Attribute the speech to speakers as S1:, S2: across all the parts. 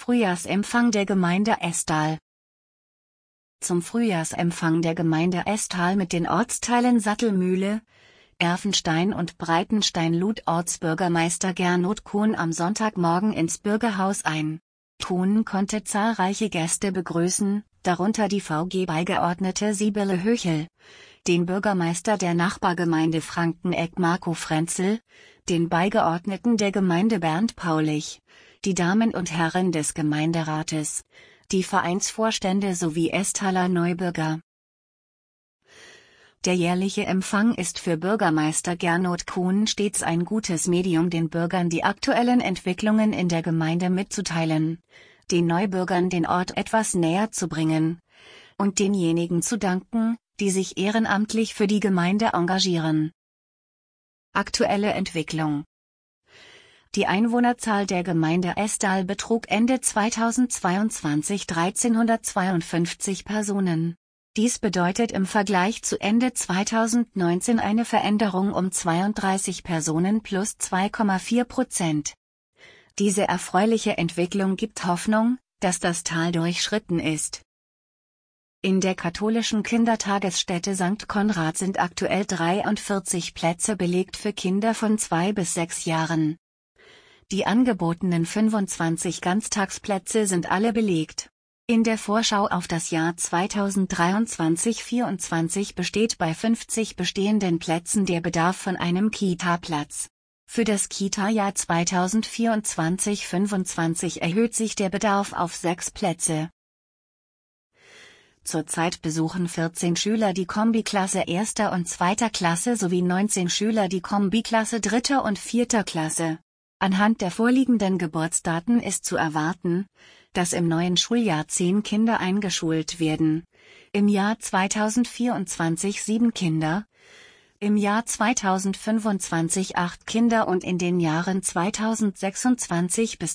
S1: Frühjahrsempfang der Gemeinde Estal. Zum Frühjahrsempfang der Gemeinde Estal mit den Ortsteilen Sattelmühle, Erfenstein und Breitenstein lud Ortsbürgermeister Gernot Kuhn am Sonntagmorgen ins Bürgerhaus ein. Kuhn konnte zahlreiche Gäste begrüßen, darunter die VG-Beigeordnete Sibylle Höchel, den Bürgermeister der Nachbargemeinde Frankeneck Marco Frenzel, den Beigeordneten der Gemeinde Bernd Paulich, die Damen und Herren des Gemeinderates, die Vereinsvorstände sowie Estaler Neubürger. Der jährliche Empfang ist für Bürgermeister Gernot Kuhn stets ein gutes Medium, den Bürgern die aktuellen Entwicklungen in der Gemeinde mitzuteilen, den Neubürgern den Ort etwas näher zu bringen und denjenigen zu danken, die sich ehrenamtlich für die Gemeinde engagieren. Aktuelle Entwicklung: Die Einwohnerzahl der Gemeinde Estal betrug Ende 2022 1352 Personen. Dies bedeutet im Vergleich zu Ende 2019 eine Veränderung um 32 Personen plus 2,4%. Diese erfreuliche Entwicklung gibt Hoffnung, dass das Tal durchschritten ist. In der katholischen Kindertagesstätte St. Konrad sind aktuell 43 Plätze belegt für Kinder von 2 bis 6 Jahren. Die angebotenen 25 Ganztagsplätze sind alle belegt. In der Vorschau auf das Jahr 2023/24 besteht bei 50 bestehenden Plätzen der Bedarf von einem Kita-Platz. Für das Kita-Jahr 2024/25 erhöht sich der Bedarf auf 6 Plätze. Zurzeit besuchen 14 Schüler die Kombiklasse 1. und 2. Klasse sowie 19 Schüler die Kombiklasse 3. und 4. Klasse. Anhand der vorliegenden Geburtsdaten ist zu erwarten, dass im neuen Schuljahr 10 Kinder eingeschult werden, im Jahr 2024 7 Kinder, im Jahr 2025 8 Kinder und in den Jahren 2026 bis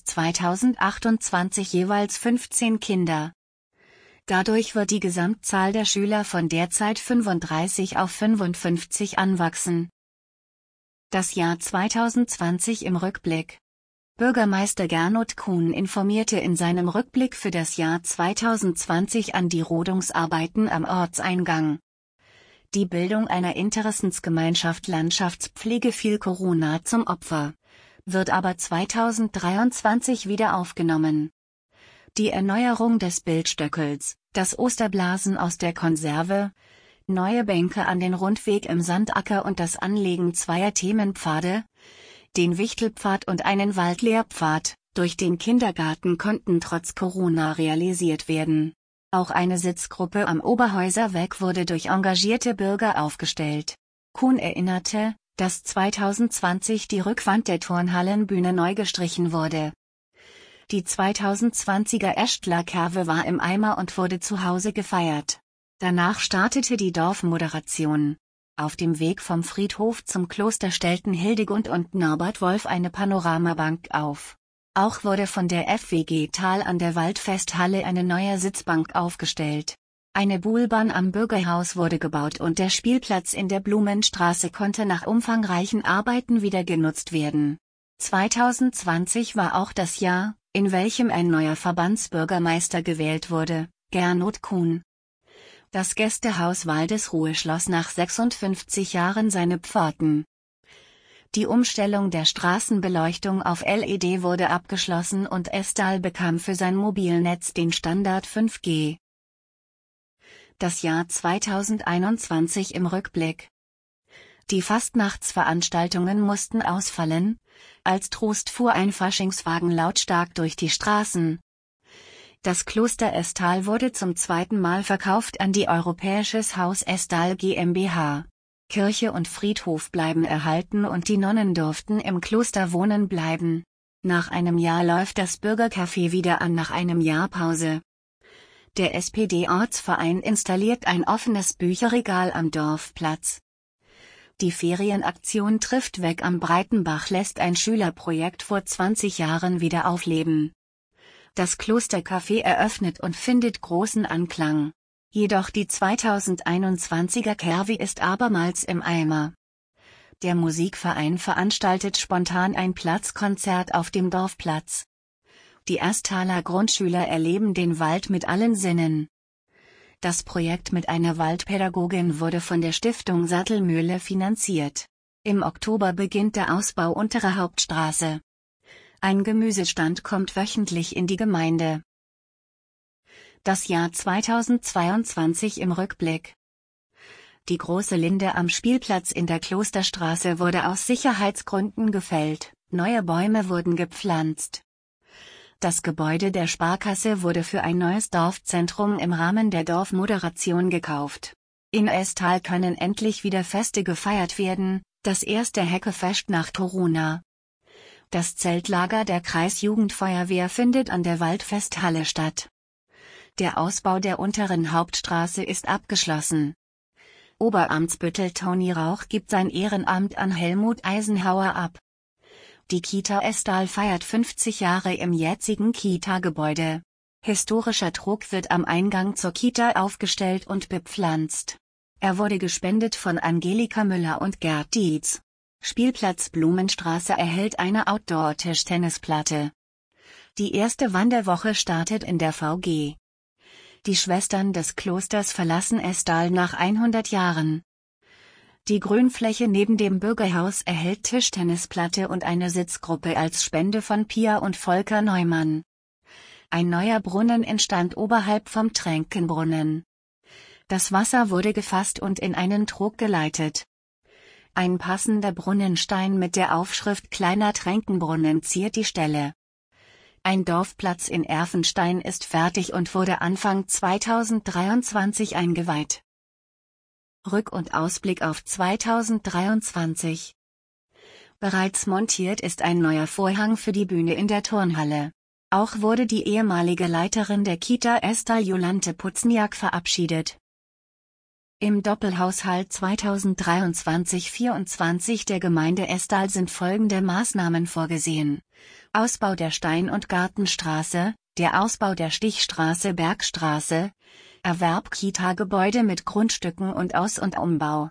S1: 2028 jeweils 15 Kinder. Dadurch wird die Gesamtzahl der Schüler von derzeit 35 auf 55 anwachsen. Das Jahr 2020 im Rückblick. Bürgermeister Gernot Kuhn informierte in seinem Rückblick für das Jahr 2020 an die Rodungsarbeiten am Ortseingang. Die Bildung einer Interessensgemeinschaft Landschaftspflege fiel Corona zum Opfer, wird aber 2023 wieder aufgenommen. Die Erneuerung des Bildstöckels, das Osterblasen aus der Konserve, neue Bänke an den Rundweg im Sandacker und das Anlegen 2 Themenpfade, den Wichtelpfad und einen Waldlehrpfad, durch den Kindergarten konnten trotz Corona realisiert werden. Auch eine Sitzgruppe am Oberhäuserweg wurde durch engagierte Bürger aufgestellt. Kuhn erinnerte, dass 2020 die Rückwand der Turnhallenbühne neu gestrichen wurde. Die 2020er Estler-Kerwe war im Eimer und wurde zu Hause gefeiert. Danach startete die Dorfmoderation. Auf dem Weg vom Friedhof zum Kloster stellten Hildegund und Norbert Wolf eine Panoramabank auf. Auch wurde von der FWG Tal an der Waldfesthalle eine neue Sitzbank aufgestellt. Eine Buhlbahn am Bürgerhaus wurde gebaut und der Spielplatz in der Blumenstraße konnte nach umfangreichen Arbeiten wieder genutzt werden. 2020 war auch das Jahr, in welchem ein neuer Verbandsbürgermeister gewählt wurde, Gernot Kuhn. Das Gästehaus Waldesruhe schloss nach 56 Jahren seine Pforten. Die Umstellung der Straßenbeleuchtung auf LED wurde abgeschlossen und Estal bekam für sein Mobilnetz den Standard 5G. Das Jahr 2021 im Rückblick. Die Fastnachtsveranstaltungen mussten ausfallen, als Trost fuhr ein Faschingswagen lautstark durch die Straßen. Das Kloster Estal wurde zum 2. Mal verkauft an die Europäisches Haus Estal GmbH. Kirche und Friedhof bleiben erhalten und die Nonnen durften im Kloster wohnen bleiben. Nach einem Jahr läuft das Bürgercafé wieder an nach einem Jahr Pause. Der SPD-Ortsverein installiert ein offenes Bücherregal am Dorfplatz. Die Ferienaktion Trifft weg am Breitenbach lässt ein Schülerprojekt vor 20 Jahren wieder aufleben. Das Klostercafé eröffnet und findet großen Anklang. Jedoch die 2021er Kerwe ist abermals im Eimer. Der Musikverein veranstaltet spontan ein Platzkonzert auf dem Dorfplatz. Die Erstaler Grundschüler erleben den Wald mit allen Sinnen. Das Projekt mit einer Waldpädagogin wurde von der Stiftung Sattelmühle finanziert. Im Oktober beginnt der Ausbau unterer Hauptstraße. Ein Gemüsestand kommt wöchentlich in die Gemeinde. Das Jahr 2022 im Rückblick. Die große Linde am Spielplatz in der Klosterstraße wurde aus Sicherheitsgründen gefällt, neue Bäume wurden gepflanzt. Das Gebäude der Sparkasse wurde für ein neues Dorfzentrum im Rahmen der Dorfmoderation gekauft. In Estal können endlich wieder Feste gefeiert werden, das erste Heckefest nach Corona. Das Zeltlager der Kreisjugendfeuerwehr findet an der Waldfesthalle statt. Der Ausbau der unteren Hauptstraße ist abgeschlossen. Oberamtsbüttel Toni Rauch gibt sein Ehrenamt an Helmut Eisenhauer ab. Die Kita Estal feiert 50 Jahre im jetzigen Kita-Gebäude. Historischer Trog wird am Eingang zur Kita aufgestellt und bepflanzt. Er wurde gespendet von Angelika Müller und Gerd Dietz. Spielplatz Blumenstraße erhält eine Outdoor-Tischtennisplatte. Die erste Wanderwoche startet in der VG. Die Schwestern des Klosters verlassen Estal nach 100 Jahren. Die Grünfläche neben dem Bürgerhaus erhält Tischtennisplatte und eine Sitzgruppe als Spende von Pia und Volker Neumann. Ein neuer Brunnen entstand oberhalb vom Tränkenbrunnen. Das Wasser wurde gefasst und in einen Trog geleitet. Ein passender Brunnenstein mit der Aufschrift Kleiner Tränkenbrunnen ziert die Stelle. Ein Dorfplatz in Erfenstein ist fertig und wurde Anfang 2023 eingeweiht. Rück- und Ausblick auf 2023. Bereits montiert ist ein neuer Vorhang für die Bühne in der Turnhalle. Auch wurde die ehemalige Leiterin der Kita Estal Jolante Putzniak verabschiedet. Im Doppelhaushalt 2023-24 der Gemeinde Estal sind folgende Maßnahmen vorgesehen: Ausbau der Stein- und Gartenstraße, der Ausbau der Stichstraße Bergstraße, Erwerb Kita-Gebäude mit Grundstücken und Aus- und Umbau.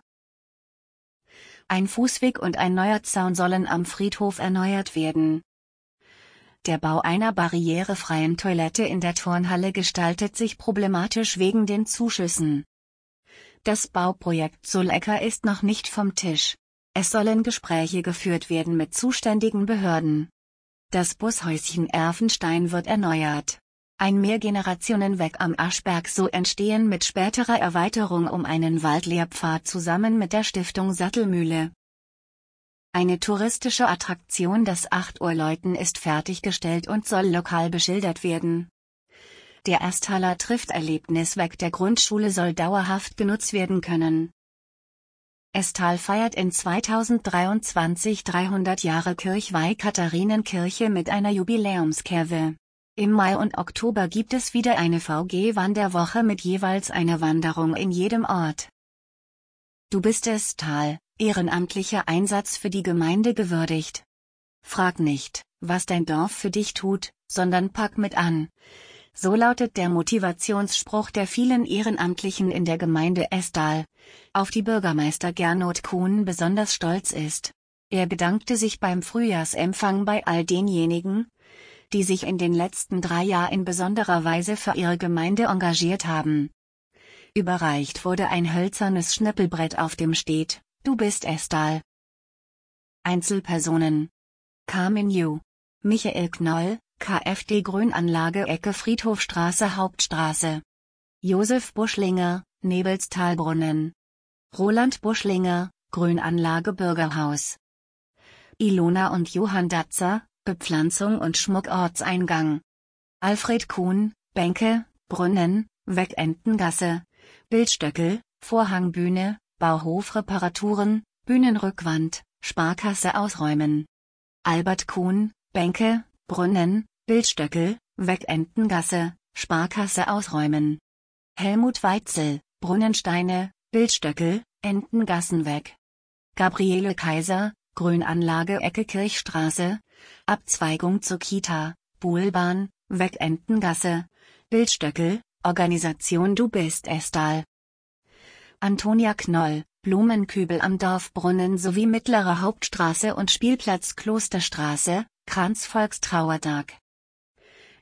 S1: Ein Fußweg und ein neuer Zaun sollen am Friedhof erneuert werden. Der Bau einer barrierefreien Toilette in der Turnhalle gestaltet sich problematisch wegen den Zuschüssen. Das Bauprojekt Solecker ist noch nicht vom Tisch. Es sollen Gespräche geführt werden mit zuständigen Behörden. Das Bushäuschen Erfenstein wird erneuert. Ein Mehrgenerationenweg am Aschberg soll entstehen mit späterer Erweiterung um einen Waldlehrpfad zusammen mit der Stiftung Sattelmühle. Eine touristische Attraktion, das 8-Uhr-Läuten, ist fertiggestellt und soll lokal beschildert werden. Der Estaler Trifft-Erlebnisweg der Grundschule soll dauerhaft genutzt werden können. Estal feiert in 2023 300 Jahre Kirchweih Katharinenkirche mit einer Jubiläumskerwe. Im Mai und Oktober gibt es wieder eine VG-Wanderwoche mit jeweils einer Wanderung in jedem Ort. Du bist Estal, ehrenamtlicher Einsatz für die Gemeinde gewürdigt. Frag nicht, was dein Dorf für dich tut, sondern pack mit an. So lautet der Motivationsspruch der vielen Ehrenamtlichen in der Gemeinde Estal, auf die Bürgermeister Gernot Kuhn besonders stolz ist. Er bedankte sich beim Frühjahrsempfang bei all denjenigen, die sich in den letzten 3 Jahren in besonderer Weise für ihre Gemeinde engagiert haben. Überreicht wurde ein hölzernes Schnippelbrett, auf dem steht: Du bist Estal. Einzelpersonen: Carmen Ju, Michael Knoll, KfD Grünanlage Ecke Friedhofstraße Hauptstraße. Josef Buschlinger, Nebelstalbrunnen. Roland Buschlinger, Grünanlage Bürgerhaus. Ilona und Johann Datzer, Bepflanzung und Schmuck Ortseingang. Alfred Kuhn, Bänke, Brunnen, Wegentengasse. Bildstöckel, Vorhangbühne, Bauhofreparaturen, Bühnenrückwand, Sparkasse ausräumen. Albert Kuhn, Bänke, Brunnen, Bildstöckel, Wegentengasse, Sparkasse ausräumen. Helmut Weitzel, Brunnensteine, Bildstöckel, Entengassenweg. Gabriele Kaiser, Grünanlage Ecke Kirchstraße, Abzweigung zur Kita, Buhlbahn, Wegentengasse, Bildstöckel, Organisation Du bist Estal. Antonia Knoll, Blumenkübel am Dorfbrunnen sowie Mittlere Hauptstraße und Spielplatz Klosterstraße, Kranz Volkstrauertag.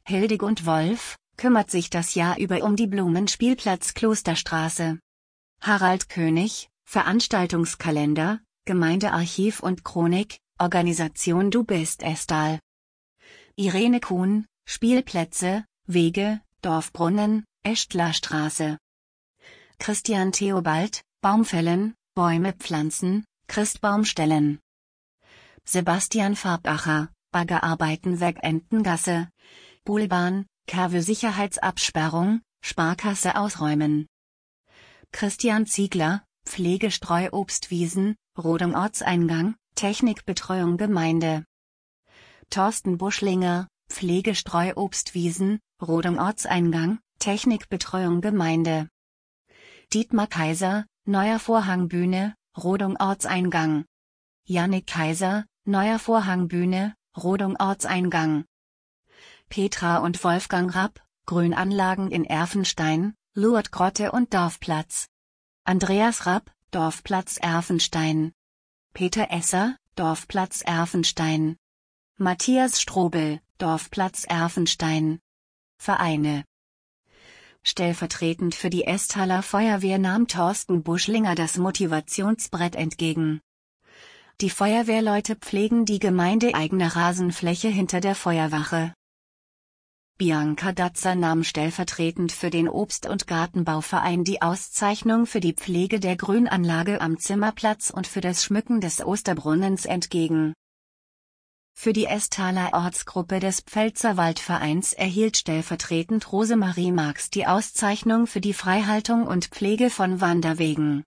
S1: Hildegund Wolf, kümmert sich das Jahr über um die Blumenspielplatz Klosterstraße. Harald König, Veranstaltungskalender, Gemeindearchiv und Chronik, Organisation Du bist Estal. Irene Kuhn, Spielplätze, Wege, Dorfbrunnen, Echtlerstraße. Christian Theobald, Baumfällen, Bäume pflanzen, Christbaum stellen. Sebastian Farbacher, Baggerarbeiten Weg Entengasse, Buhlbahn, Kerwe Sicherheitsabsperrung, Sparkasse ausräumen. Christian Ziegler, Pflegestreu Obstwiesen, Rodung Ortseingang, Technikbetreuung Gemeinde. Thorsten Buschlinger, Pflegestreu Obstwiesen, Rodung Ortseingang, Technikbetreuung Gemeinde. Dietmar Kaiser, neuer Vorhangbühne, Rodung Ortseingang. Jannik Kaiser, neuer Vorhangbühne, Rodung Ortseingang. Petra und Wolfgang Rapp, Grünanlagen in Erfenstein, Lourdgrotte und Dorfplatz. Andreas Rapp, Dorfplatz Erfenstein. Peter Esser, Dorfplatz Erfenstein. Matthias Strobel, Dorfplatz Erfenstein. Vereine. Stellvertretend für die Estaler Feuerwehr nahm Thorsten Buschlinger das Motivationsbrett entgegen. Die Feuerwehrleute pflegen die gemeindeeigene Rasenfläche hinter der Feuerwache. Bianca Datzer nahm stellvertretend für den Obst- und Gartenbauverein die Auszeichnung für die Pflege der Grünanlage am Zimmerplatz und für das Schmücken des Osterbrunnens entgegen. Für die Estaler Ortsgruppe des Pfälzerwaldvereins erhielt stellvertretend Rosemarie Marx die Auszeichnung für die Freihaltung und Pflege von Wanderwegen.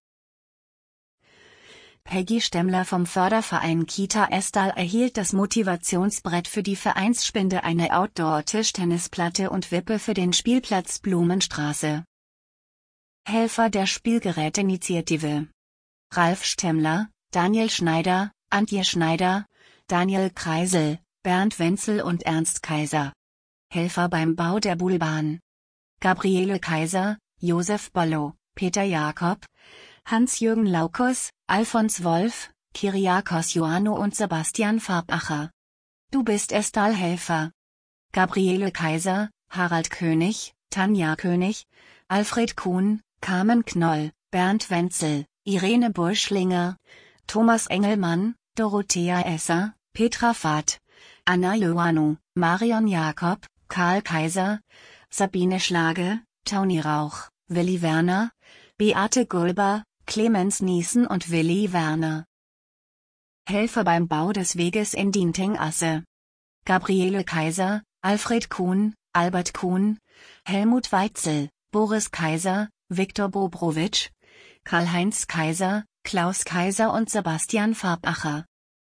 S1: Peggy Stemmler vom Förderverein Kita Estal erhielt das Motivationsbrett für die Vereinsspende, eine Outdoor-Tischtennisplatte und Wippe für den Spielplatz Blumenstraße. Helfer der Spielgerätinitiative. Ralf Stemmler, Daniel Schneider, Antje Schneider, Daniel Kreisel, Bernd Wenzel und Ernst Kaiser. Helfer beim Bau der Buhlbahn. Gabriele Kaiser, Josef Bollo, Peter Jakob, Hans-Jürgen Laukus, Alfons Wolf, Kyriakos Ioannou und Sebastian Farbacher. Du bist Estal Helfer. Gabriele Kaiser, Harald König, Tanja König, Alfred Kuhn, Carmen Knoll, Bernd Wenzel, Irene Buschlinger, Thomas Engelmann, Dorothea Esser, Petra Vath, Anna Ioannou, Marion Jakob, Karl Kaiser, Sabine Schlage, Tauni Rauch, Willi Werner, Beate Gulber, Clemens Niesen und Willi Werner. Helfer beim Bau des Weges in Dinting-Asse. Gabriele Kaiser, Alfred Kuhn, Albert Kuhn, Helmut Weitzel, Boris Kaiser, Viktor Bobrowitsch, Karl-Heinz Kaiser, Klaus Kaiser und Sebastian Farbacher.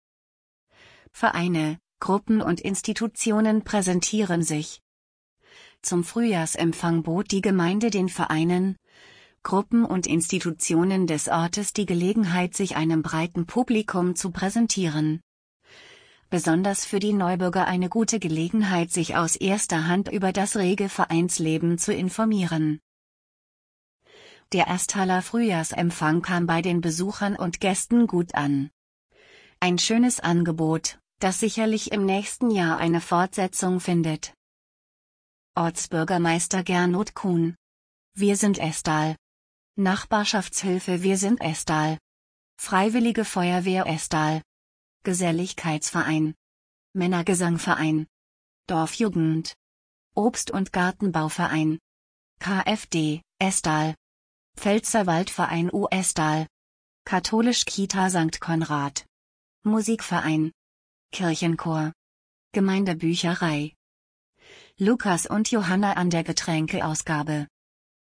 S1: Vereine, Gruppen und Institutionen präsentieren sich. Zum Frühjahrsempfang bot die Gemeinde den Vereinen, Gruppen und Institutionen des Ortes die Gelegenheit, sich einem breiten Publikum zu präsentieren. Besonders für die Neubürger eine gute Gelegenheit, sich aus erster Hand über das rege Vereinsleben zu informieren. Der Estaler Frühjahrsempfang kam bei den Besuchern und Gästen gut an. Ein schönes Angebot, das sicherlich im nächsten Jahr eine Fortsetzung findet. Ortsbürgermeister Gernot Kuhn. Wir sind Estal. Nachbarschaftshilfe Wir sind Estal. Freiwillige Feuerwehr Estal. Geselligkeitsverein. Männergesangverein. Dorfjugend. Obst- und Gartenbauverein. KfD, Estal. Pfälzerwaldverein U Estal. Katholisch Kita St. Konrad. Musikverein. Kirchenchor. Gemeindebücherei. Lukas und Johanna an der Getränkeausgabe.